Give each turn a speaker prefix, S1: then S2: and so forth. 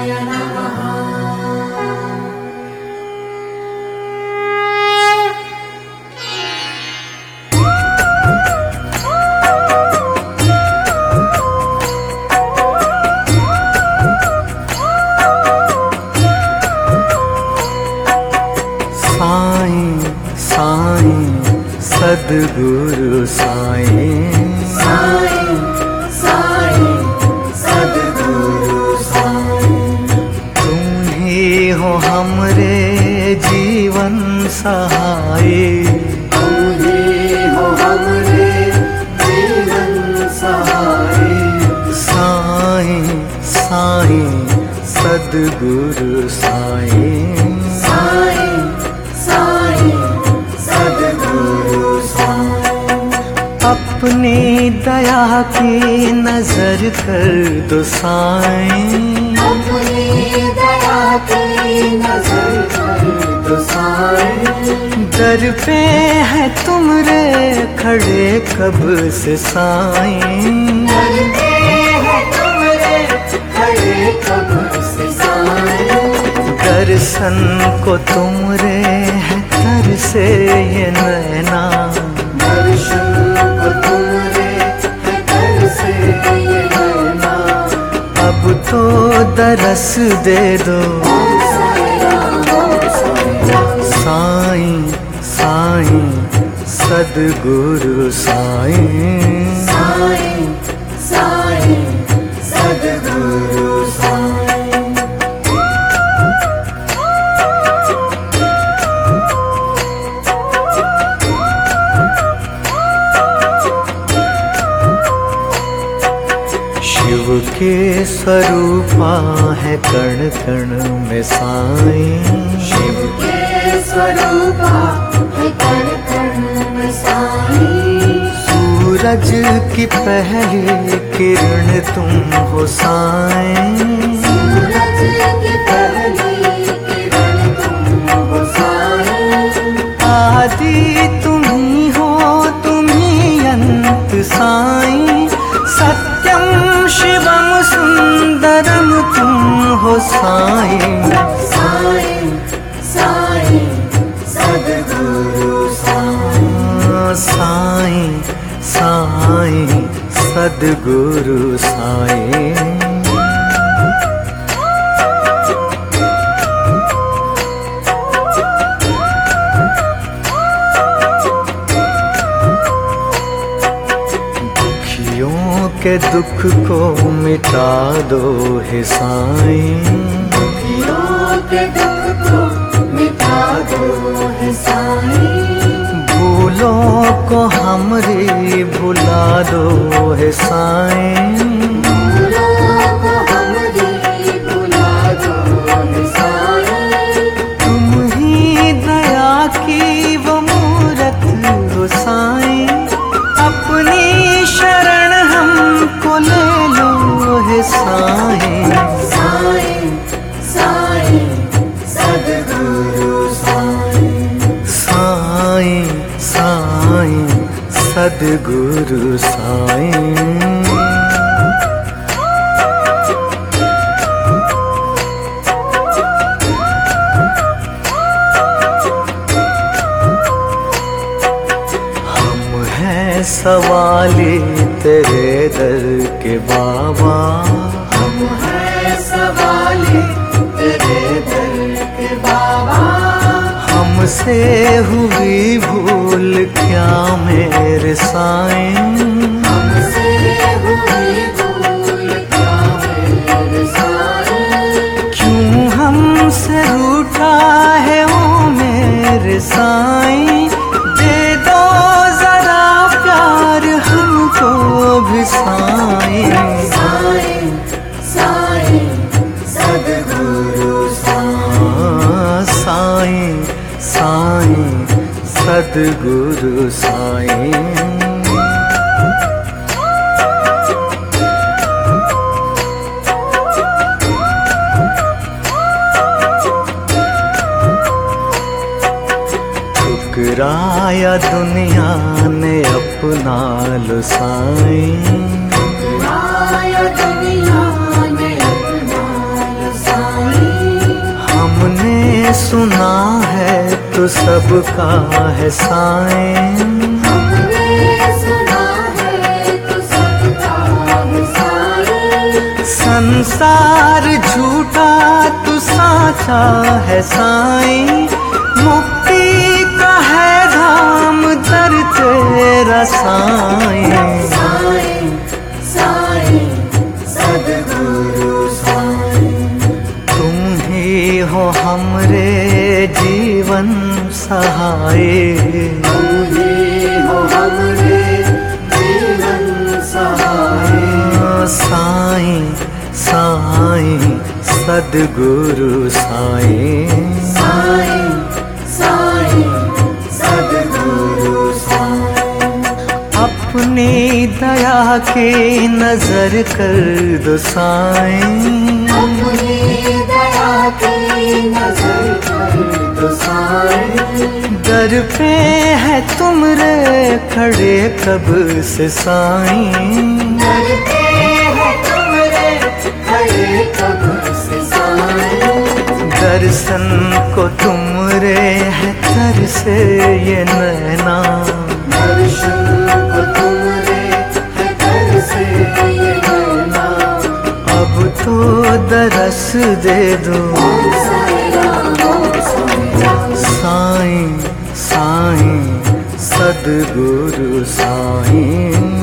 S1: सद्गुरु साईं,
S2: साईं साईं सद्गुरु साईं।
S1: तुम ही हो हमरे जीवन सहाय,
S2: तुम ही हो हमरे जीवन सहाय।
S1: साईं साईं सद्गुरु साईं,
S2: साईं साईं सद्गुरु साईं।
S1: अपनी दया की नजर कर दो साईं,
S2: अपनी दया की नजर कर दो साईं।
S1: दर पे है तुमरे खड़े कब से साईं,
S2: दर पे है तुमरे खड़े कब से साईं।
S1: दर्शन को तुमरे है तर से ये नैना,
S2: दर्शन को तुमरे है तर से ये नैना।
S1: अब तो दरस दे दो
S2: ओम साईं राम, ओम साईं राम।
S1: साईं साईं सद्गुरु साईं,
S2: साईं साईं सद्गुरु साईं।
S1: शिव के स्वरूपा है कण कण में साईं,
S2: शिव के स्वरूपा है कण कण में साईं।
S1: सूरज की पहली किरण तुम हो साईं,
S2: सूरज की पहली किरण तुम हो साईं।
S1: आदि तुम्ही हो तुम्ही अंत साईं, सत्यम शिवम सुंदरम तुम हो साईं,
S2: साईं साईं सद्गुरु साईं।
S1: साईं साईं सद्गुरु साईं। दुखियों के दुख को मिटा दो हे साईं,
S2: दुखियों के दुख को मिटा दो हे साईं।
S1: भूलों को हमरी भुला दो हे साईं,
S2: भूलों को हमरी भुला दो हे साईं।
S1: तुम ही दया की वो मूरत हो साईं, अपनी शरण हमको ले लो हे साईं,
S2: साईं साईं सद्गुरु साईं।
S1: साईं साईं सद्गुरु साईं। हम हैं सवाली तेरे दर के बाबा,
S2: हम हैं सवाली तेरे दर के बाबा।
S1: हमसे हुई भूल क्या मेरे साईं,
S2: हमसे हुई भूल क्या मेरे साईं।
S1: क्यों हमसे रूठा है वो मेरे साईं, दे दो जरा प्यार हमको भी साईं,
S2: साईं साईं सद्गुरु साईं।
S1: साईं साईं सद्गुरु साईं। ठुकराया दुनिया ने अपना लो साईं,
S2: माया दुनिया ने अपना लो साईं।
S1: सुना है तो सबका है साईं।
S2: हमने सुना है तो सबका है साईं।
S1: संसार झूठा तो साचा है साईं। मुक्ति का है धाम दर तेरा साईं।
S2: साईं साईं सद्गुरु साईं।
S1: तुम ही हो हमरे जीवन सहाय।
S2: तुम ही हो हमरे जीवन सहाय।
S1: साईं साईं सद्गुरु साईं।
S2: साईं साईं सद्गुरु साईं।
S1: अपनी दया की नजर कर दो साईं।
S2: अपनी दया की नजर कर दो साईं।
S1: दर पे है तुमरे खड़े कब से साईं।
S2: दर पे है तुमरे खड़े कब से साईं।
S1: दर्शन को तुमरे है तर से ये नैना।
S2: दर्शन को तुमरे है तर से ये नैना।
S1: अब तो दरस दे दो
S2: ओम साईं राम, ओम साईं राम।
S1: साईं साईं सद्गुरु साईं।